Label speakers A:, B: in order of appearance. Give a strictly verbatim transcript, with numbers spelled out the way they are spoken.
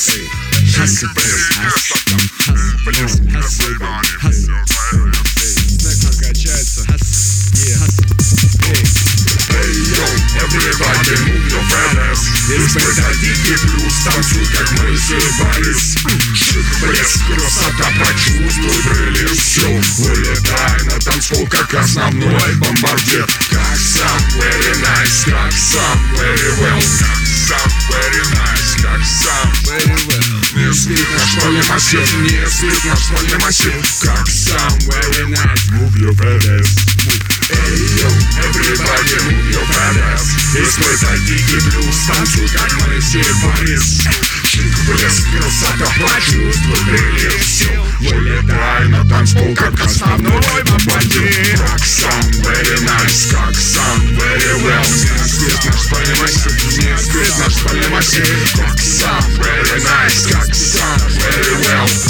A: Hustle, hustle, hustle, hustle. Снег накачается. Yeah, hustle.
B: Hey yo, everybody move your fast. Испытай дикий плюс, танцуй, как мы срывались. Шик, блеск, красота, почувствуй прилив сил. Вылетай на танцпол, как основной бомбардир. Как сам, very nice, как сам, very well. Как сам, very nice, как сам, very well. Не спит наш школьный массив, не спит наш школьный массив. Как сам, very nice, move your fast. Hey yo, everybody move your fast. Испытай дикий плюс, танцуй, как мы срывались. Шик, блеск, красота, почувствуй прилив сил. Вылетай на танцпол, как основной бомбардир. Как сам, very nice, как сам, very well. Не спит наш школьный массив, не спит наш школьный массив. Как сам, very nice, как сам, very well.